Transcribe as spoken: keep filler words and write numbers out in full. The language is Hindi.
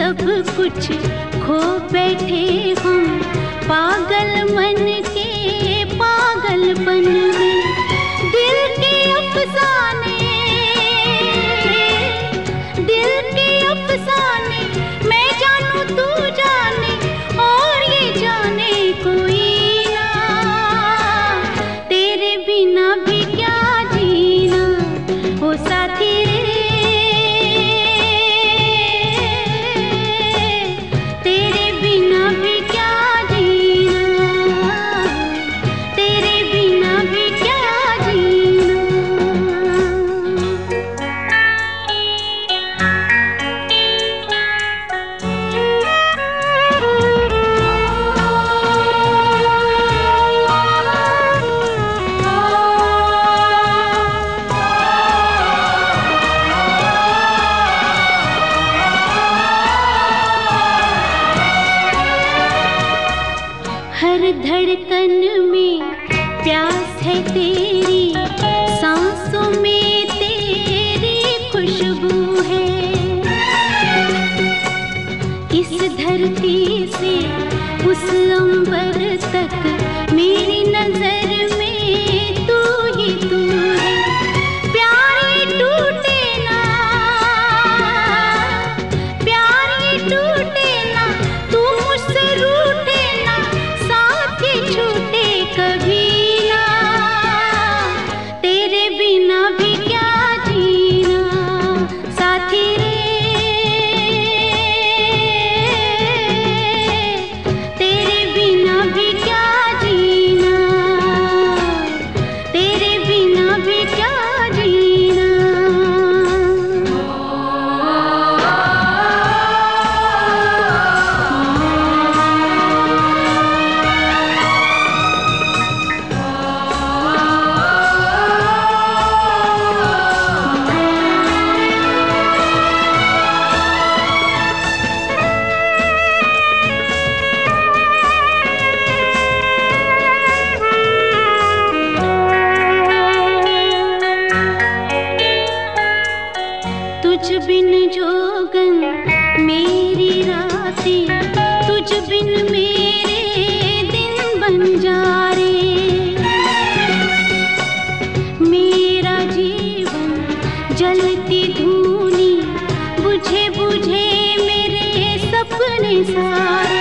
सब कुछ खो बैठे हम पागल मन के पागलपन में। दिल के अफसाने दिल के अफसाने मैं जानूं तू जाने और ये जाने कोई ना। तेरे बिना भी क्या जीना हो साथी रे, तेरे बिना भी क्या जीना, तेरे बिना भी क्या जीना। हर धड़कन में प्यास है तेरी, सांसों में तेरी खुशबू है। इस धरती से उस अंबर तक मेरी नजर में तू ही तू है। प्यार ये टूटे ना, प्यार ये टूटे ना, तू मुझसे रूठे ना, साथ ये छूटे कभी ना। तेरे बिना भी क्या जीना साथी रे, तेरे बिना भी क्या जीना, तेरे बिना भी क्या जीना। तुझ बिन जोगन मेरी रातें, तुझ बिन मेरे दिन बन जा रे। मेरा जीवन जलती धूनी, बुझे बुझे मेरे सपने सारे।